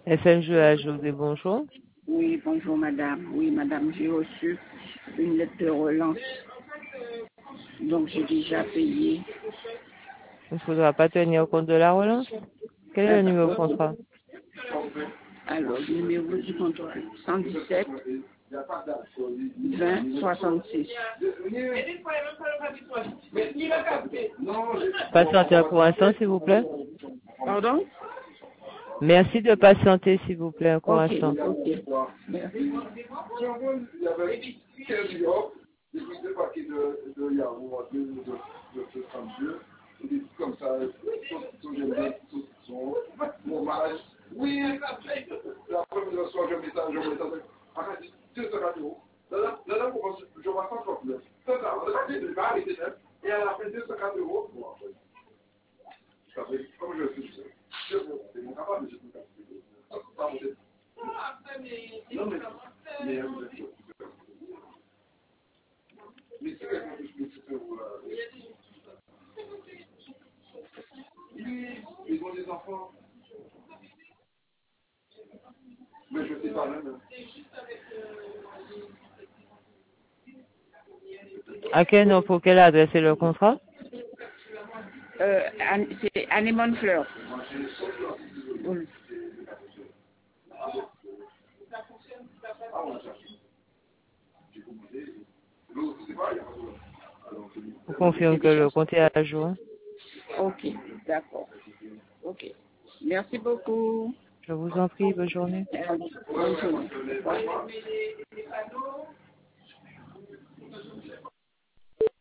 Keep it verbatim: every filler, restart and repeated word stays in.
F M G A José, bonjour. Oui, bonjour madame. Oui, madame, j'ai reçu une lettre de relance. Donc j'ai déjà payé. Il ne faudra pas tenir compte de la relance. Quel est Ah, le numéro de bah, contrat? alors, le numéro du contrat, cent dix-sept vingt soixante-six. Patientez un court instant, s'il vous plaît. Pardon? Merci de patienter, s'il vous plaît, un court Ok, instant. ok. Merci. Oui, la première soir, je mets ça, je mets ça. Arrête, deux cent quatre euros. Là, là, là, je vois cent trente-neuf. Ça, ça, on va arrêter, et à la fin, deux cent quatre euros. Comme je suis seul. C'est mon capable, mais je peux pas. Non, mais, mais, mais c'est quelqu'un qui se fait pour la. Oui, ils ont des enfants. Mais je ne sais pas même. À quel nom, pour quelle adresse est le contrat? Euh, c'est Anémone Fleur. Oui. Je confirme C'est que le déjà. compte est à jour. Ok, d'accord. Ok. Merci beaucoup. Je vous en prie, bonne journée. Bonne journée.